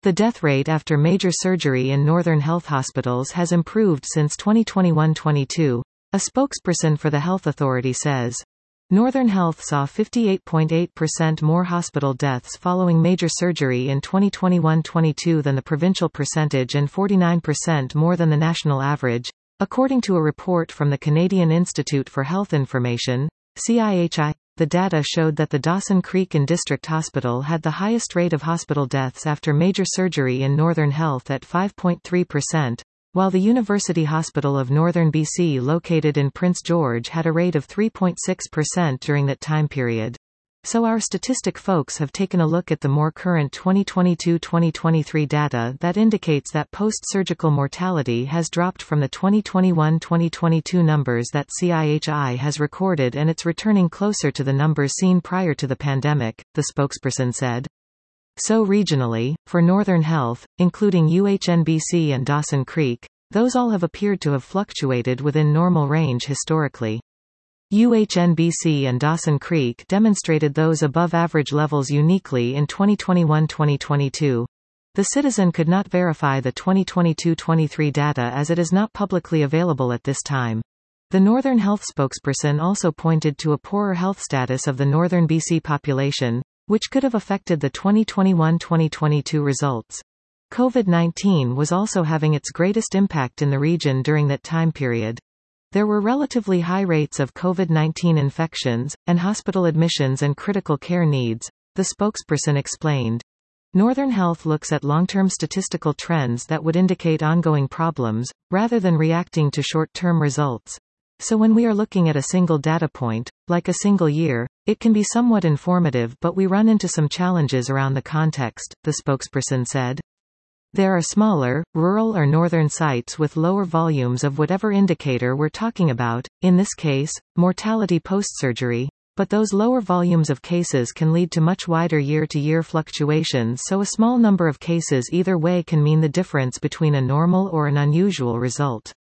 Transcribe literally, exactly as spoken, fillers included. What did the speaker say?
The death rate after major surgery in Northern Health hospitals has improved since twenty twenty-one twenty-two, a spokesperson for the health authority says. Northern Health saw fifty-eight point eight percent more hospital deaths following major surgery in twenty twenty-one twenty-two than the provincial percentage and forty-nine percent more than the national average, according to a report from the Canadian Institute for Health Information, C I H I. The data showed that the Dawson Creek and District Hospital had the highest rate of hospital deaths after major surgery in Northern Health at five point three percent, while the University Hospital of Northern B C located in Prince George had a rate of three point six percent during that time period. So our statistic folks have taken a look at the more current twenty twenty-two twenty twenty-three data that indicates that post-surgical mortality has dropped from the twenty twenty-one twenty twenty-two numbers that C I H I has recorded, and it's returning closer to the numbers seen prior to the pandemic, the spokesperson said. So regionally, for Northern Health, including U H N B C and Dawson Creek, those all have appeared to have fluctuated within normal range historically. U H N B C and Dawson Creek demonstrated those above-average levels uniquely in twenty twenty-one twenty twenty-two. The Citizen could not verify the twenty twenty-two twenty-three data as it is not publicly available at this time. The Northern Health spokesperson also pointed to a poorer health status of the Northern B C population, which could have affected the twenty twenty-one twenty twenty-two results. COVID nineteen was also having its greatest impact in the region during that time period. There were relatively high rates of COVID nineteen infections, and hospital admissions and critical care needs, the spokesperson explained. Northern Health looks at long-term statistical trends that would indicate ongoing problems, rather than reacting to short-term results. So when we are looking at a single data point, like a single year, it can be somewhat informative, but we run into some challenges around the context, the spokesperson said. There are smaller, rural or northern sites with lower volumes of whatever indicator we're talking about, in this case, mortality post-surgery, but those lower volumes of cases can lead to much wider year-to-year fluctuations, so a small number of cases either way can mean the difference between a normal or an unusual result.